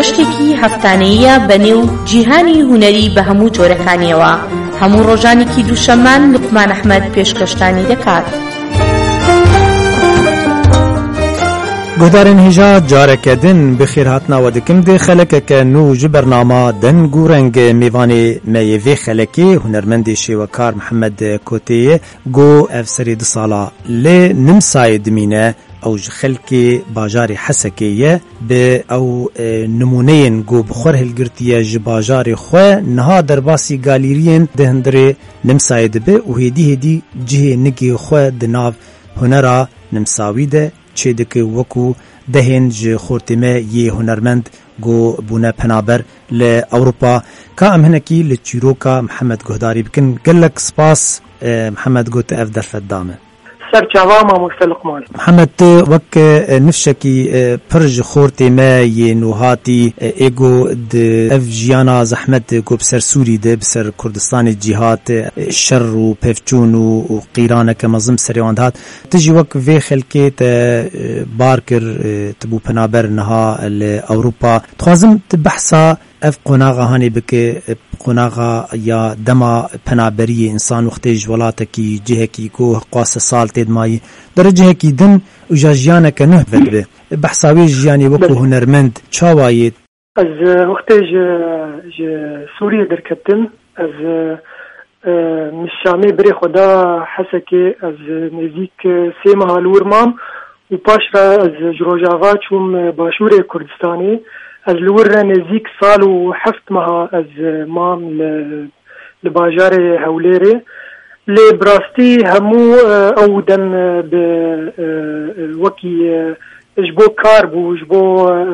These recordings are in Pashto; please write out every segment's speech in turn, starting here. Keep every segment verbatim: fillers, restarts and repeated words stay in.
گەشتێکی هەفتانەیە بەنێو جیهانی هونەری بە هەموو جۆرەکانیەوە. هەموو ڕۆژانێکی دووشەممان لوقمان ئەحمەد پێشکەشتانی دەکات. گۆدارên hêja careke din bi xêr hatina we dikim dê xelekeke nû ji bernama deng û rengê mêvanê me yê vê xelekê hunermendê şêwekar Mihemed Koteyê got ev serê du sala lê Nimsayê dimîne ew ji xelkê bajarê Hesekê ye bi ew nimuneyên got bi xwe hilgirtiye ji bajarê xwe niha derbasî galîriyên di hundirê Nimsayê dibe û hêdî hêdî cihê nigê xwe di nav hunera nimsawî de çê dike wekû dehên ji xortê me yê hunermend got bûne penaber li Ewropa. Ka em hinekî li çîroka Mihemed guhdarî bikin. Gelek spas Mihemed got ev derfet dame. سەرچاوا مامۆستا لوقمان. محەممەد وەک نفشێکی پڕ ji xortê me yê nûhatî êgo di ev jiyana zehmet got bi ser Sûrî de bi ser Kurdistanê cîhat şer û pevçûn û qîraneke mezin serê wan dihat. Tu jî wek vê xelkê te bar kir tu bû penaber niha li Ewropa. Dixwazim tu behsa ev qonaxa hanê bike qonaxa ya dema penaberiyê insan wextê ji welatekî cihekî ku qase sal tê dimayî dere cihekî din û ja jiyaneke nûh vedibe. Behsa wê jiyanê wekû hunermend çawa yê? Ez wextê ji ji Sûriyê derketim, ez Şamê birê xwe da Hesekê ez nêzik sê meha li wir mam û paş re ez ji Rojava çûm başûrê Kurdistanê. Ez li wir re nêzik sal û heft meha ez mam li bajarê Hewlêrê. Lê bi rastî hemû ew dem bi wekî ji bo kar bû ji bo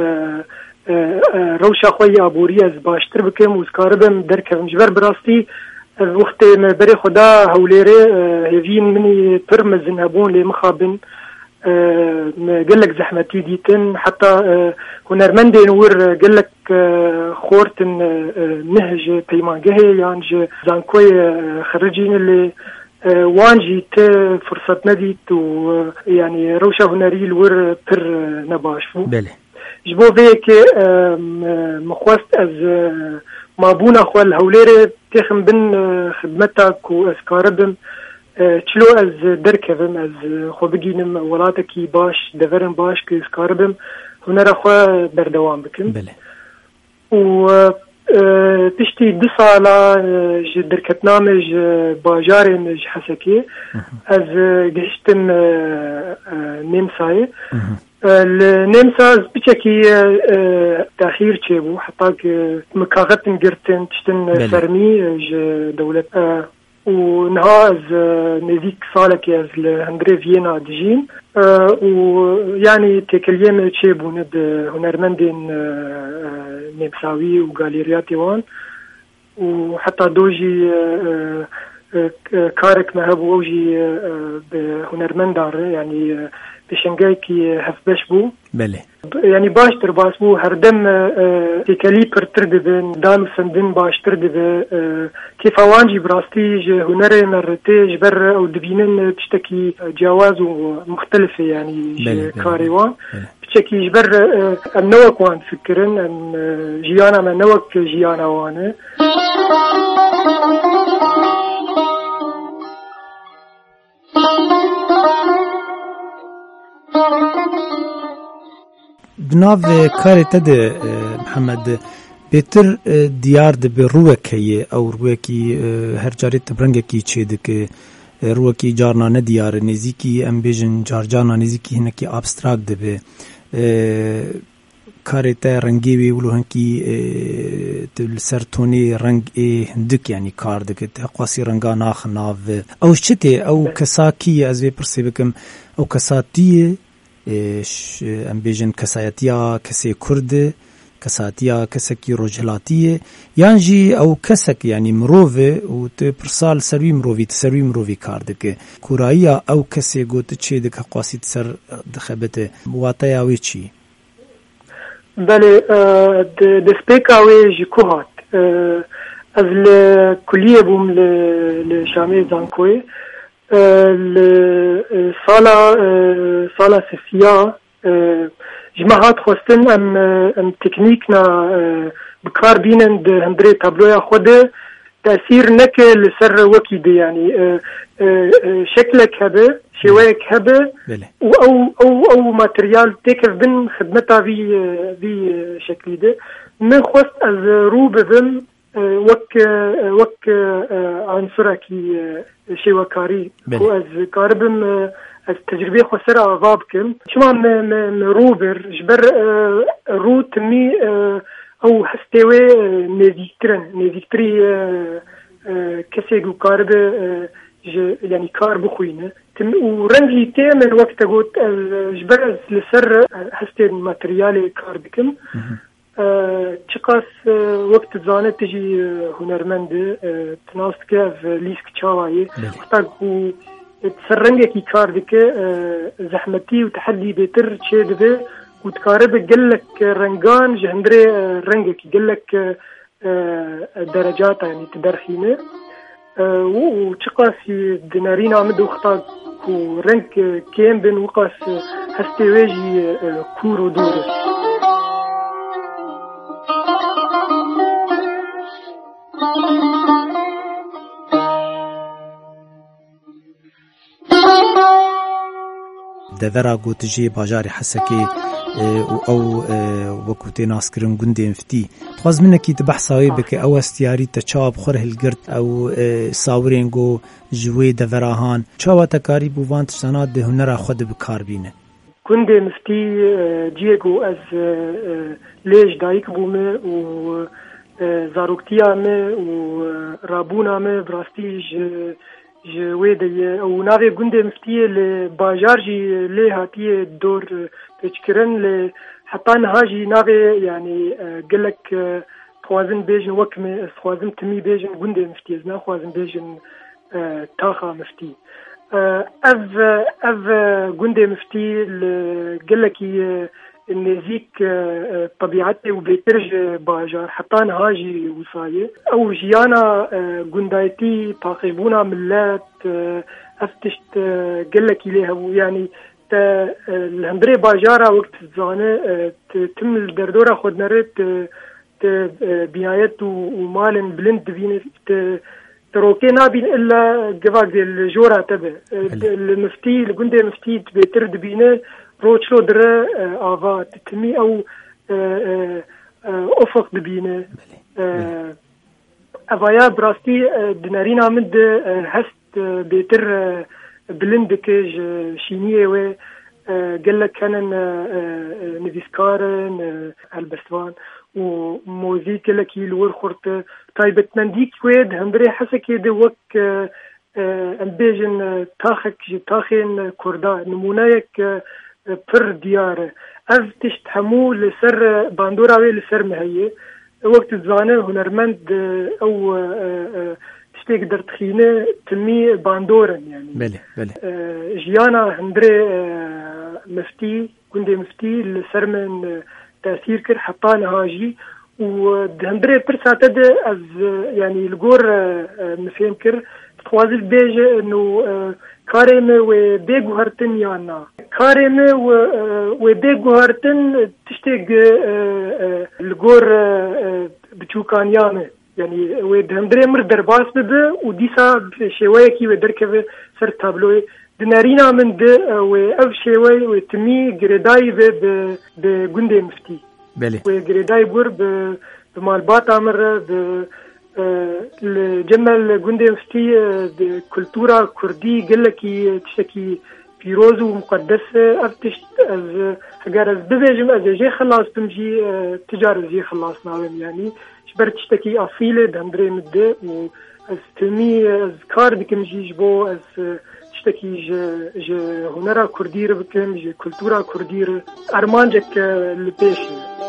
rewşa xwe yê aborî ez baştir bikim û dikaribim derkevim. Ji ber bi rastî ez wextê me berê xwe da Hewlêrê hêviyên minî pir mezin hebûn lê mixabin gelek zehmetî dîtin heta hunermendên wir gelek xortin neh ji peymangehê yan ji zankoyê xiricîn lê wan jî te fursat nedît û yanî rewşa hunerî li wir pir nebaş bû. Ji bo vê yekê min xwest ez mabûna xwe li Hewlêrê têxim bin xidmeta ku ez karibim çilo ez derkevim ez xwe bigînim welatekî baş deverin baş ku ez karibim hunera xwe berdewam bikim. û tiştî du sala ji derketnamê ji bajarê min ji Hesekê ez gihiştim Nêmsayê. Li Nêmsa ez biçekî texîr çêbû heta ku mikaxetin girtin tiştin fermî ji dewlet û niha ez nêzik salekê ez li hundirê Viyêna dijîm û yanî têkiliyê me çêbûne bi hunermendên Nêmsawî û galêriyatê wan û heta do jî karek me hebû ew jî bi hunermendan re yanî pêşengehekî hevbeş bû. Yani baştır bas bu her dem têkelî pirtir dibin, dan û sendin baştir dibe. Kêfa wan jî bi rastî ji hunerê me retê ji ber ew dibînin tiştekî ciyawaz û muxtelifê yanî ji karê wan. Piçekî ji ber em ne wek wan fikirin, em jiyana me ne wek jiyana wan e. Binav karê te de Mihemed bêtir diyar dibe rûwekeyê ew rûwekî her carê te rengekî çê dike rûwekî carna ne diyar e nêzîkî em bêjin car carna nêzîkî hinekî abstrakt dibe. Karê te rengê wê wilo hinkî tu li ser tonê reng ê hindik yanî kar dike te qasî renga naxin nav ew çi tê ew kesakî ye ez vê pirsê bikim ew kesatî ye em bêjin kesayetiya kesê Kurd e kesatiya kesekî rojhilatî ye yan jî ew kesek yanî mirov e û tu pirsa li ser wî mirovî tu ser wî mirovî kar dike. Kurayiya ew kesê got tu çê dike qasî tu ser dixebite wateya wê çi? Belê destpêka wê ji ku hat ez li kuliyê bûm li Şamê Zankoyê li sala sala sesiya جماعات خواستن ام ام تکنیکنا بکار بینن ده هندره تابلویا خود تأثیر نکه لسر وکی ده يعني شكلك هبه شويك هبه او او او او ماتريال تكف بن خدمتها في في شكل ده من خواست از رو ببن وك وك عنصرة كي شوكاري و از كاربم از تجربه خسر عذابكم شما م روبر جبر رو تمي او هستوي نزيكترن نزيكتري كسي جو كارب يعني كار بخوينه ورنجي تي من وقت قلت جبر لسر هستي الماتريالي كار بكم چقاس وقت زانه تجي هنرمند تناست که لیسک چاوایی وقتا کو تسرنگه کی کار دکه زحمتی و تحدي بيتر چه دبه و تكارب قلك رنگان جهندري رنگه کی قلك درجات يعني تدرخينه و چقاس دنارين عمد وقتا کو رنگ كيم بن وقاس هستي ويجي كورو دوره دەڤەرا گوتژێ باژاری حەسەکێ و ئەو وەکوتێ ناسکردن گوندێن فتی دخواز منەکی بەحساوی بکە ئەو هەستیاریتە چاوا بخۆر هەلگرت ئەو ساورێن گۆ ژوێ دەڤەراهان چاواتەکاری بووان تشتانات دە هونەرا خۆ دە بکاربینە گوندێ مفتی جیێگۆ ئەز لێژ دایک بوومە و زاروکتیامە و ڕابوونامە بڕاستی جوی ده او ناوی گنده مفتیه ل باجار جی لی هاتیه دور پیچکرن ل حتی نهاجی ناوی یعنی گلک خوازن بیجن وکمه خوازن تمی بیجن گنده مفتیه نه خوازن بیجن تاخا مفتی اف اف گنده مفتی ل گلکی نزيك طبيعتي وبيترج باجار حتى نهاجي وصاية أو جيانا قندايتي تعقيبونا ملات أفتشت قلك إليها يعني الهندري باجارة وقت الزانة تم الدردورة خود نريت بنايات ومال بلند بين تروكي نابين إلا قفاق الجورة تبع المفتي القندي مفتي بيترد بينه روچلو در آوا تتمی او افق ببینه اوایا براستی دنارین آمد هست بیتر بلند که شینیه و گلک کنن نویسکارن البسوان و موزیک لکی لور خورت تایبت مندیک وید هندره حسکی ده وک ام بیجن تاخک تاخین کردا نمونه یک پر دياره اف تشتحمو لسر باندوراوي لسر مهيه وقت الزانه هنرمند او تشتيك درتخينه تمي باندورن يعني بله بله جيانا هندري مفتي كندي مفتي لسر من تاثير كر حطانا هاجي وهندري برساتد از يعني الجور مفهم كر خوازل بيجه انه كارم وبيجو هرتن يانا كارم وبيجو هرتن تشتيق الجور بتشوكان يامه يعني ودهمدري مر درباس بده وديسا شويه كي ودركه سر تابلوي دنارينا من ده واف شويه وتمي جريداي ب بجندي مفتي بله وجريداي بور بمالبات امر ب الجمل جندي مفتي بكولتورا كردي قلكي تشتكي بيروز ومقدس افتش از اگر از ببيجم از جي خلاص تمجي تجار جي خلاص ناوم يعني شبر تشتكي اصيله دندري مده و از تمي از كار بكم جي جبو از تشتكي ج ج هنرا كردير بكم ج كولتورا كردير ارمانجك لبيش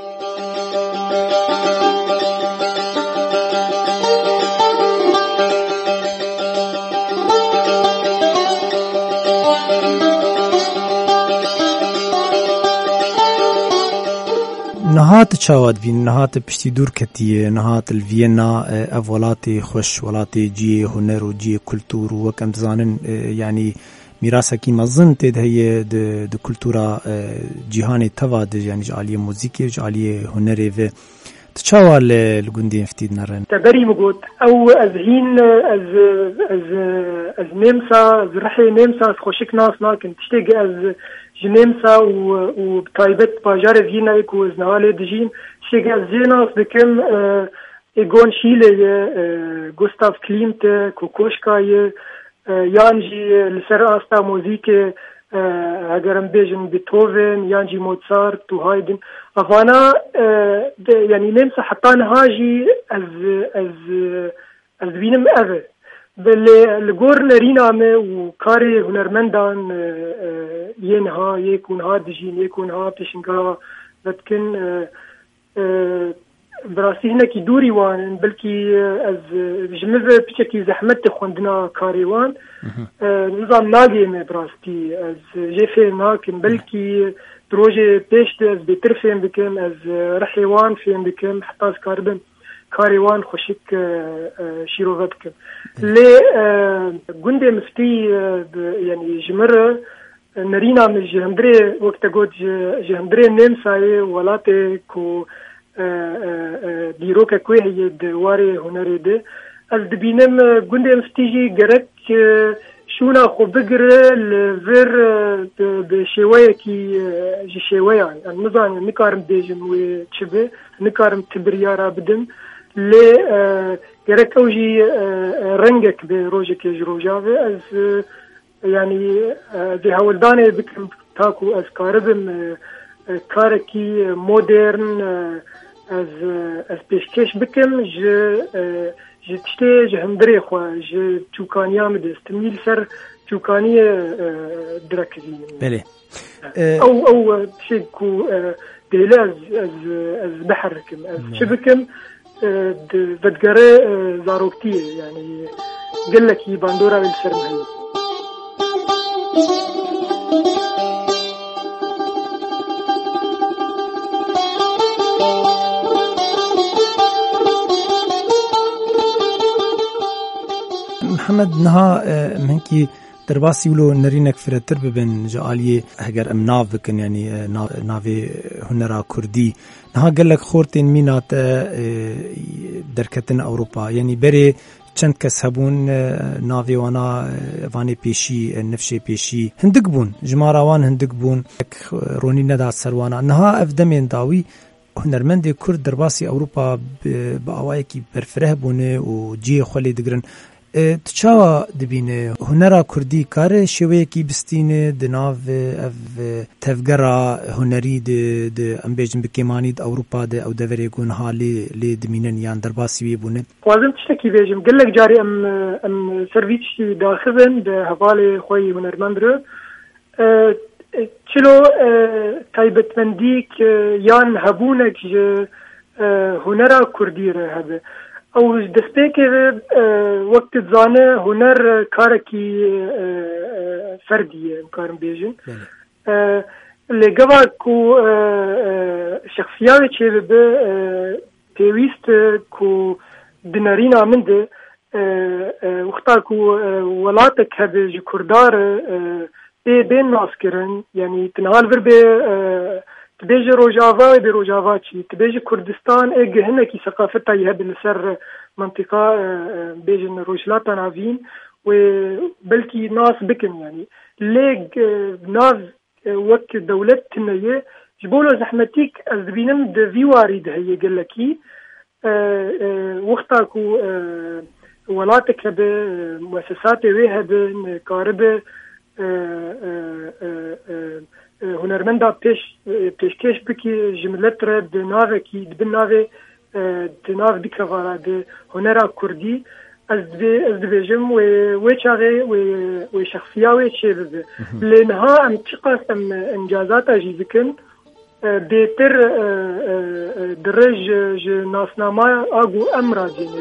نهات چاواد بین نهات پشتی دور کتیه نهات الوینا اف ولاتي خوش ولاتي جي هنر و جي كلتور و كم زانن يعني میراثکی مزن تد هي د کلتورا جهانی توا د يعني جعلی موزیکی جعلی هنری و تشاور للجندي فتيد نرن تبري مقود او ازهين از از از نمسا از رحي نمسا خوشك ناس ناكن تشتيق از جنمسا وبطايبت باجار فينا يكو از نهالي دجين تشتيق از زيناس بكم ايغون شيلي غوستاف كليمت كوكوشكاي يانجي لسر استا موزيكي اگرم بيجن بيتهوفن يانجي موتسارت وهايدن افانا يعني نمسا حتى نهاجي از از از بينم اف بالغور نرينا مي وكاري هنرمندان ينها يكون ها دجين يكون ها بيشنغا لكن براسي هنا كي دوري وان بلكي از جمز بيشكي زحمت خوندنا كاريوان نظام ناقي مي براستي از جيفي ناكن بلكي بروجي بيشت از بيترفين بكم از رحيوان فين بكم حتى از كاربن كاريوان خوشك شيروغتكم لي قندي مفتي يعني جمرة نرينا من جهندري وقت قد جهندري نمساي ولاتي كو دیروک کوی هی دواره هنری ده از دبینم گنده مفتیجی گرک شونا خو بگره لور به شویه کی شویه النظام نکارم بیجم و چبه نکارم تبریارا بدم لی گرک اوجی رنگک به روزه که جروجاوه از یعنی ده هولدانه بکم تاکو از کاربم کارکی مدرن از از پیشکش بکم ج ج تشتی جهندری خو ج چوکانیام دست میل سر چوکانی درکزی بله او او شيء كو ديلا از از از بحركم از شبكم بدقري زاروكتي يعني قال لك باندورا بالسرمهي محمد نها منكي درباسي ولو نرينك فرتر ببن جاليه هجر ام ناف بكن يعني نافي هنرا كردي نها قال لك خورتين مينات دركتن اوروبا يعني بري چند کس هبون ناوی وانا وانی پیشی نفشه پیشی هندق بون جماراوان هندق بون رونی ندا سروانا نها افدمین داوی هنرمند کرد درباسی اوروپا با اوای کی برفره بونه و جی خلی دگرن تچاوا دبینه هنرا کردی کار شوی کی بستینه دناو اف تفگرا هنری د د امبیجن بکیمانی د اوروپا د او دوری گون حالی لی دمینن یان درباسی وی بونه وازم تشتكي بيجم قال لك جاري ام ام سيرفيتشي داخلن د حواله خوي هنرمندر اه چلو تایبت مندیک یان هبونك اه هنرا کردی هبه او دسته که وقت زانه هنر کارکی فردیه کارم بیجن لگوا کو شخصیات چه به پیویست کو دنارین آمنده وقتا کو ولاتک هبه جو کردار بی بین ناس کرن یعنی تنهال ور به تبيجي روجافا بي روجافا شي تبيجي كردستان اج هناكي ثقافتها يهب لسر منطقة بيجي روجلاتا نافين وبلكي ناس بكن يعني ليج ناس وقت دولة تنية جبولو زحمتيك أزبينم دفي وارد هي قلكي وقتاكو ولاتك هب مؤسسات ويهب كارب هنرمندا پیش پیشکش بکی جملت را به ناوی کی به ناوی به ناو دیکوارا به هنرا کردی از به از بهجم و و چاغه و و شخصیاوی چه به لنها ام تقاسم انجازات اجیزکن بهتر درج ناسنامه اگو امراجین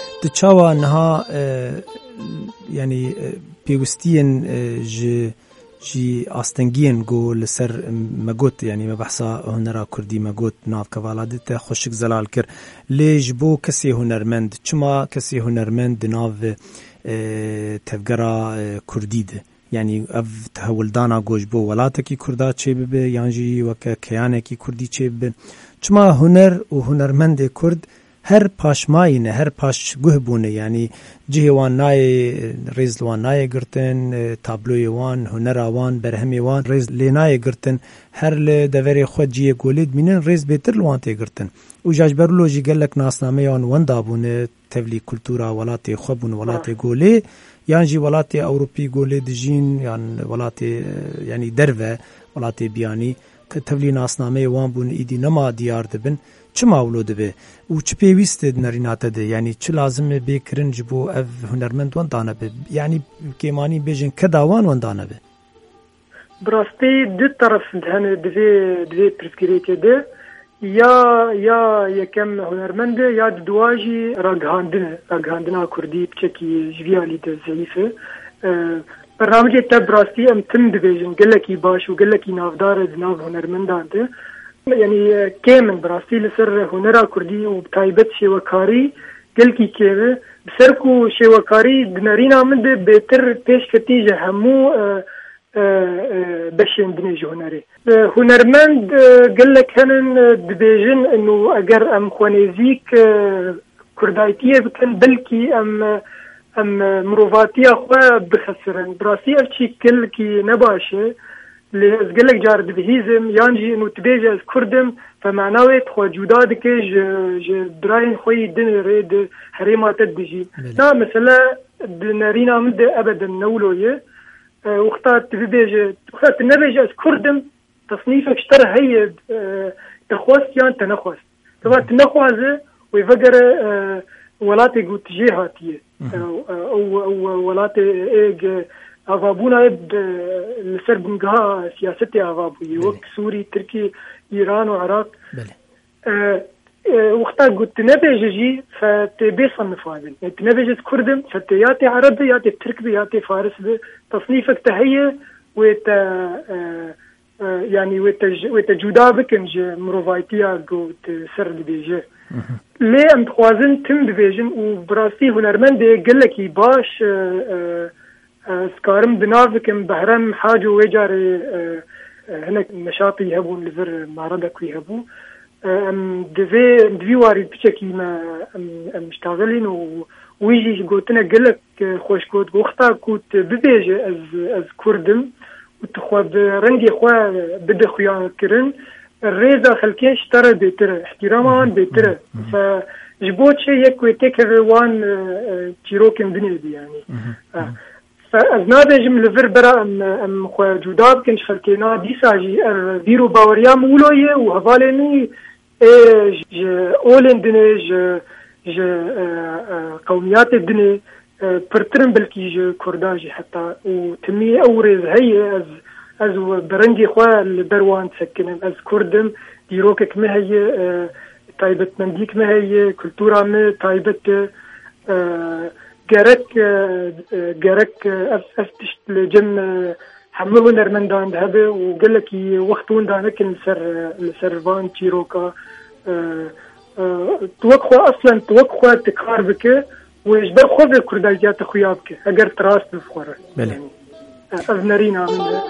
تشاوا نها يعني بيوستين ج جی آستنگین گو لسر مگوت یعنی مبحثا هنرا کردی مگوت ناف کوالاده خوشک زلال کر لیج بو کسی هنرمند چما کسی هنرمند ناف تفگرا کردی ده یعنی اف تهولدانا گوش بو ولاته کی کردا چه ببه یانجی وکه کیانه کی کردی چه ببه چما هنر و هنرمند کرد هر پاشماینه هر پاش گوه بونه یعنی جهوان نای ریز لوان نای گرتن تابلوی وان هنر وان برهمی وان ریز لینای گرتن هر ل دوری خود جیه گولید مینن ریز بهتر لوان تی گرتن او جاجبرلوجی گلک ناسنامه یان وندا بونه تولی کلتورا ولات خوبون ولات گولی یان جی ولات اوروپی گولی دجین یان ولات یعنی درو ولات بیانی تولی ناسنامه وان بون ایدی نما دیار دبن چما ولود به او چه پیوست نریناته ده یعنی چه لازمه بکرن جبو اف هنرمند وان دانه به یعنی کیمانی بیجن کداوان وان دانه به براستی دو طرف دهنه دوی دوی پرسکریتی ده یا یا یکم هنرمند یا دواجی راگهاندنه راگهاندنا کردی بچکی جویالی ده ضعیفه برنامج تا براستی ام تم دبیجن گلکی باش و گلکی نافدار دناف هنرمندان ده یعنی کامن براستی لسر هنرا کردی و بتایبت شیوکاری گلکی کامه بسر کو شیوکاری دنارینا من بهتر پیش کتیجه همو بشین دنیج هنری هنرمند گلک هنن دبیجن انو اگر ام خوانیزیک کردایتیه بکن بلکی ام ام مروفاتی خواه بخسرن براستی افچی گلکی نباشه لی از گلک جار دبهیزم یانجی انو تبیجه از کردم فمعناوی تخوا جودا دکه جه براین خوی دن رید حریمات دجی نا مثلا دنارین آمد ابدا نولویه وقتا تبیجه وقتا تنبیجه از کردم تصنیفك اشترى هي تخواست يان تنخواست طبعا تنخوازه ويفقر ولاتي قوت جهاتيه او او ولاتي ايج افابونا اب لسربنقها سياستي افابوي وقت سوري تركي ايران وعراق وقتا قلت تنبيج جي فتبيصنف هذا تنبيج كردم فتياتي عربي ياتي تركبي ياتي فارس تصنيفك تهيئ ويت يعني وتجودا بكنج مروفايتيا قوت سر دبيجه ليه ام تخوازن تم دبيجن وبراسي هنرمند قلكي باش سكارم بنافكم بهرم حاجو ويجاري هناك نشاطي يهبون لفر معرضك ويهبو ام دفي دفي وارد بشكي ما ام مشتغلين ويجي قوتنا قلك خوش قوت وقتا كوت ببيجه از از كردم وتخوا برنجي خوا بده خيان كرن الريزة خلكين اشترى بيتر احتراما بيتر فجبوت شيء يكوي تكروان تيروكن دنيا دي يعني فأذنابي جم لفر برا ام ام خوا جوداب كنش خلكينا دي ساجي فيرو باوريا مولوية وهفاليني ج اولن دنيا ج ج قوميات الدنيا برترم بلكي جو كرداجي حتى وتمي أورز هي از از برنجي خوا البروان تسكنن از كردم ديروكك ما هي تايبت منديك ما هي كلتورا ما تايبت جرك جرك افتشت لجم حملون نرمندان هذا وقالك وقتون دانك لسر لسرفان تيروكا توقع اصلا توقع تكار بك ويجبر خوف الكرداجات خيابك اگر تراس بفخره بله از نرينا من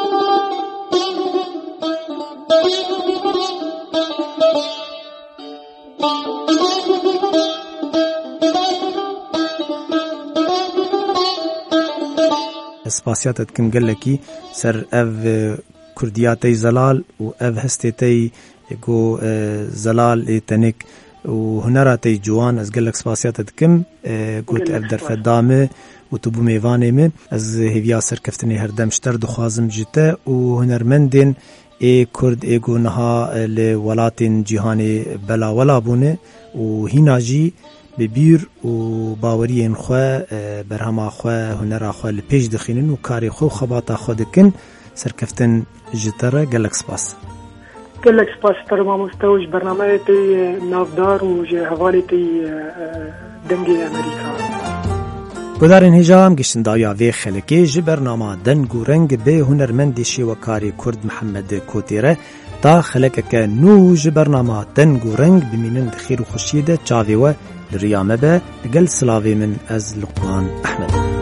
اسپاسیات کم گلکی سر اف کردیاتی زلال و اف هستیتی گو زلال تنک و هنراتی جوان از گلک سپاسیات کم گوت اف در فدامه و تو بو میوانه می از هویا سرکفتنی هر دمشتر دخوازم جته و هنرمندین ای کرد ای گو نها لولاتین جهانی بلا ولا بونه و هیناجی ببیر و باورین خو برهما خو هنر خو لپیش دخینن و کاری خو خباتا خو دکن سرکفتن جتره گلک سپاس گلک سپاس تر ما مستوج برنامه تی نافدار و جه حوالی تی دنگی امریکا گدارن هجام گشتندایا وی خلکی جی برنامه دنگ و رنگ به هنرمندی شیوکاری کرد محمد کوتیره تا خلک که نو جی برنامه دنگ و رنگ بمینند خیر و خوشیده چاوی و لریامه به گل سلاوی من از لقمان احمد.